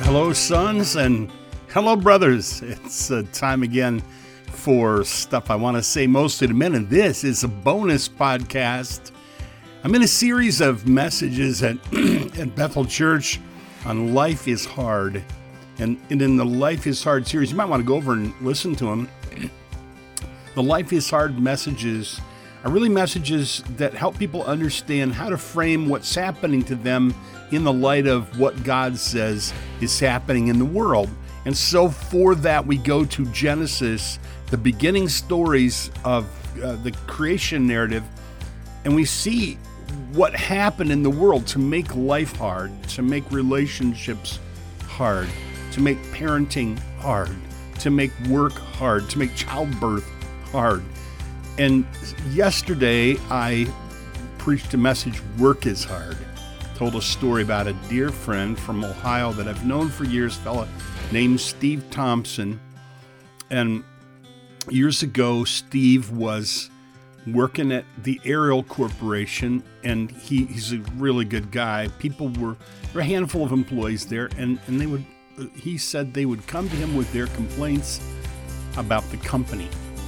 Hello, sons, and hello, brothers. It's time again for Stuff I Want to Say Mostly to Men, and this is a bonus podcast. I'm in a series of messages at Bethel Church on Life is Hard. And in the Life is Hard series, you might want to go over and listen to them. The Life is Hard messages are really messages that help people understand how to frame what's happening to them in the light of what God says is happening in the world. And so for that, we go to Genesis, the beginning stories of the creation narrative, and we see what happened in the world to make life hard, to make relationships hard, to make parenting hard, to make work hard, to make childbirth hard. And yesterday, I preached a message, Work is Hard. Told a story about a dear friend from Ohio that I've known for years, a fella named Steve Thompson. And years ago, Steve was working at the Ariel Corporation, and he's a really good guy. There were a handful of employees there, and he said they would come to him with their complaints about the company.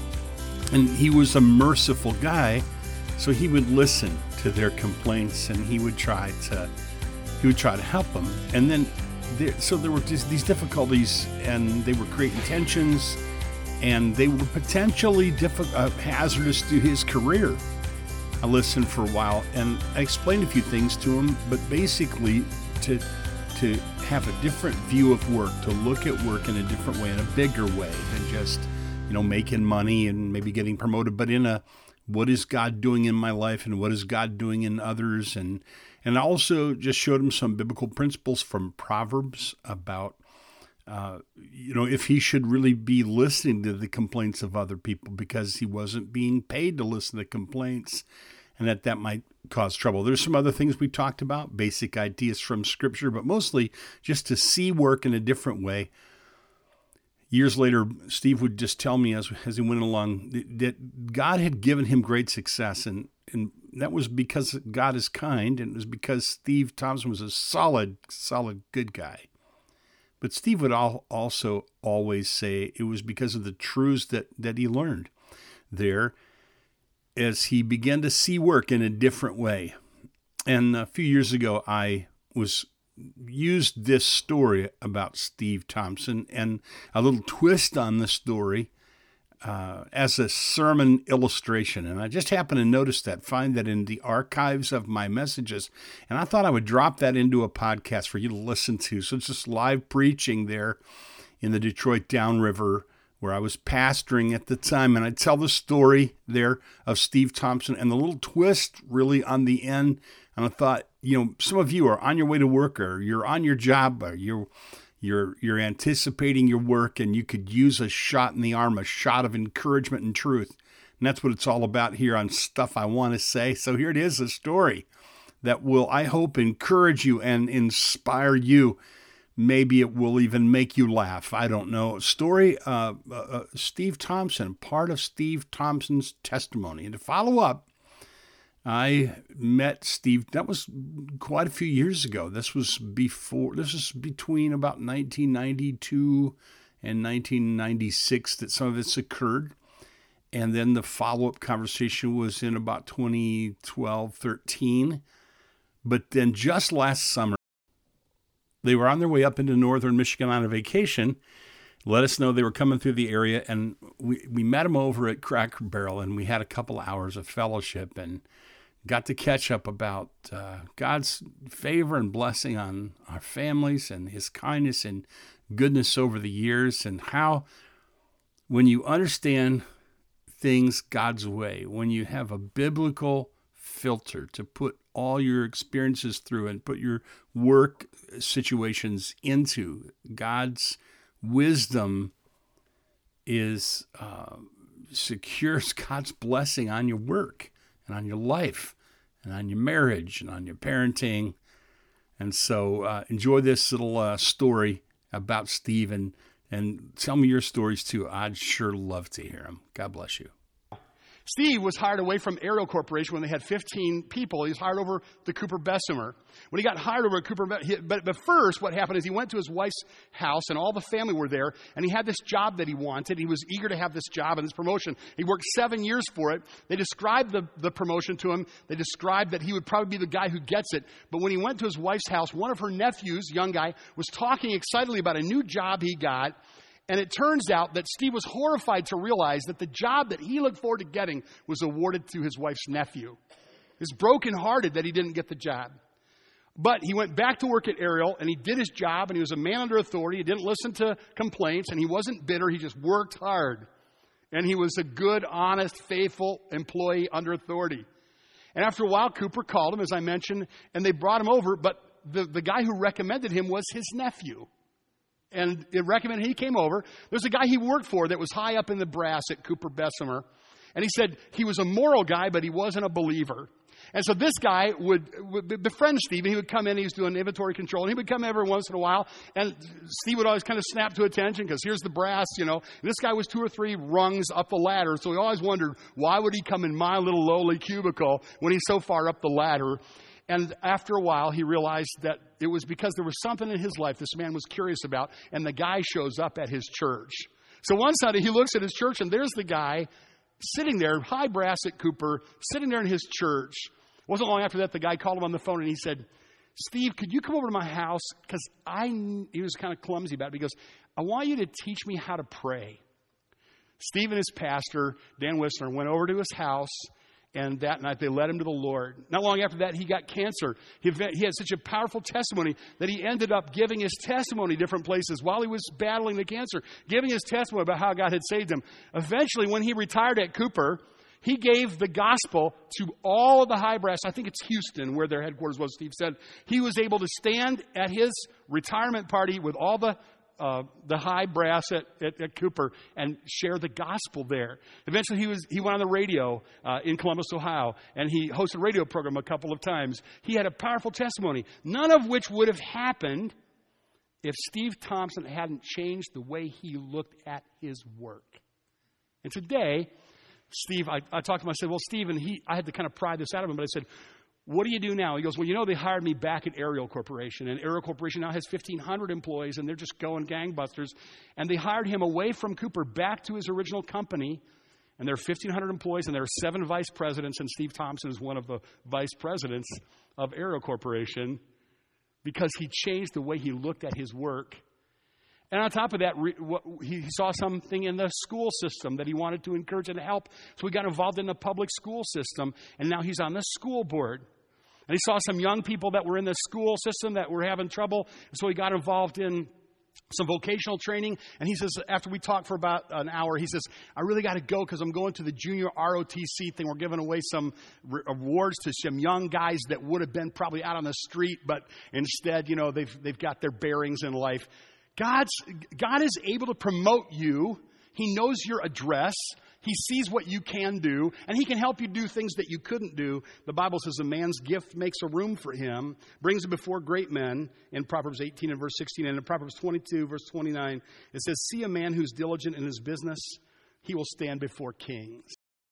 And he was a merciful guy, so he would listen to their complaints, and he would try to help them. And then there were just these difficulties, and they were creating tensions, and they were potentially hazardous to his career. I listened for a while, and I explained a few things to him, but basically to have a different view of work, to look at work in a different way, in a bigger way than just making money and maybe getting promoted, but in a what is God doing in my life and what is God doing in others? And I also just showed him some biblical principles from Proverbs about, if he should really be listening to the complaints of other people because he wasn't being paid to listen to complaints, and that might cause trouble. There's some other things we talked about, basic ideas from Scripture, but mostly just to see work in a different way. Years later, Steve would just tell me as he went along that God had given him great success, and that was because God is kind, and it was because Steve Thompson was a solid, good guy. But Steve would also always say it was because of the truths that he learned there as he began to see work in a different way. And a few years ago, I used this story about Steve Thompson and a little twist on the story as a sermon illustration. And I just happened to find that in the archives of my messages. And I thought I would drop that into a podcast for you to listen to. So it's just live preaching there in the Detroit Downriver where I was pastoring at the time. And I tell the story there of Steve Thompson and the little twist really on the end. And I thought, some of you are on your way to work, or you're on your job, or you're anticipating your work, and you could use a shot in the arm, a shot of encouragement and truth. And that's what it's all about here on Stuff I Want to Say. So here it is, a story that will, I hope, encourage you and inspire you. Maybe it will even make you laugh. I don't know. Story, Steve Thompson, part of Steve Thompson's testimony. And to follow up, I met Steve, that was quite a few years ago. This was between about 1992 and 1996 that some of this occurred. And then the follow-up conversation was in about 2012, 13. But then just last summer, they were on their way up into northern Michigan on a vacation. Let us know they were coming through the area, and we met them over at Cracker Barrel, and we had a couple hours of fellowship and got to catch up about God's favor and blessing on our families and his kindness and goodness over the years, and how when you understand things God's way, when you have a biblical filter to put all your experiences through and put your work situations into, God's wisdom secures God's blessing on your work and on your life and on your marriage and on your parenting. And so enjoy this little story about Steve, and tell me your stories too. I'd sure love to hear them. God bless you. Steve was hired away from Ariel Corporation when they had 15 people. He was hired over to Cooper Bessemer. When he got hired over at Cooper, but first what happened is he went to his wife's house and all the family were there, and he had this job that he wanted. He was eager to have this job and this promotion. He worked 7 years for it. They described the promotion to him. They described that he would probably be the guy who gets it. But when he went to his wife's house, one of her nephews, young guy, was talking excitedly about a new job he got. And it turns out that Steve was horrified to realize that the job that he looked forward to getting was awarded to his wife's nephew. He was brokenhearted that he didn't get the job. But he went back to work at Ariel, and he did his job, and he was a man under authority. He didn't listen to complaints, and he wasn't bitter. He just worked hard. And he was a good, honest, faithful employee under authority. And after a while, Cooper called him, as I mentioned, and they brought him over. But the guy who recommended him was his nephew. And it recommended he came over. There's a guy he worked for that was high up in the brass at Cooper Bessemer. And he said he was a moral guy, but he wasn't a believer. And so this guy would befriend Steve, and he would come in, he was doing inventory control, and he would come every once in a while, and Steve would always kind of snap to attention, because here's the brass, and this guy was 2 or 3 rungs up the ladder, so he always wondered, why would he come in my little lowly cubicle when he's so far up the ladder? And after a while, he realized that it was because there was something in his life this man was curious about, and the guy shows up at his church. So one Sunday, he looks at his church, and there's the guy sitting there, high brass at Cooper, sitting there in his church. It wasn't long after that, the guy called him on the phone, and he said, Steve, could you come over to my house? Because he was kind of clumsy about it. He goes, I want you to teach me how to pray. Steve and his pastor, Dan Whistler, went over to his house. And that night, they led him to the Lord. Not long after that, he got cancer. He had such a powerful testimony that he ended up giving his testimony different places while he was battling the cancer, giving his testimony about how God had saved him. Eventually, when he retired at Cooper, he gave the gospel to all of the high brass. I think it's Houston, where their headquarters was, Steve said. He was able to stand at his retirement party with all the high brass at Cooper and share the gospel there. Eventually, he went on the radio in Columbus, Ohio, and he hosted a radio program a couple of times. He had a powerful testimony, none of which would have happened if Steve Thompson hadn't changed the way he looked at his work. And today, Steve, I talked to him, I said, well, Steve, and I had to kind of pry this out of him, but I said, what do you do now? He goes, well, they hired me back at Ariel Corporation, and Ariel Corporation now has 1,500 employees, and they're just going gangbusters. And they hired him away from Cooper back to his original company, and there are 1,500 employees, and there are 7 vice presidents, and Steve Thompson is one of the vice presidents of Ariel Corporation because he changed the way he looked at his work. And on top of that, he saw something in the school system that he wanted to encourage and help. So he got involved in the public school system, and now he's on the school board. And he saw some young people that were in the school system that were having trouble, so he got involved in some vocational training. And he says, after we talked for about an hour, he says, I really got to go because I'm going to the junior ROTC thing. We're giving away some awards to some young guys that would have been probably out on the street, but instead, they've got their bearings in life. God is able to promote you. He knows your address. He sees what you can do, and he can help you do things that you couldn't do. The Bible says a man's gift makes a room for him, brings him before great men in Proverbs 18 and verse 16. And in Proverbs 22, verse 29, it says, see a man who's diligent in his business, he will stand before kings.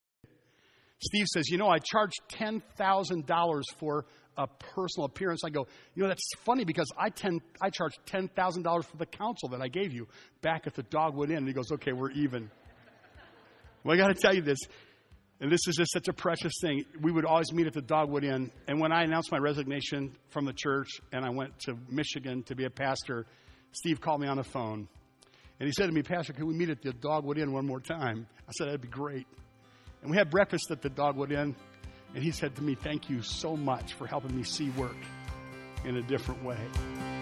Steve says, I charged $10,000 for a personal appearance. I go, that's funny because I charged $10,000 for the counsel that I gave you back at the Dogwood Inn. And he goes, okay, we're even. Well, I got to tell you this, and this is just such a precious thing. We would always meet at the Dogwood Inn, and when I announced my resignation from the church and I went to Michigan to be a pastor, Steve called me on the phone, and he said to me, Pastor, can we meet at the Dogwood Inn one more time? I said, that'd be great. And we had breakfast at the Dogwood Inn, and he said to me, thank you so much for helping me see work in a different way.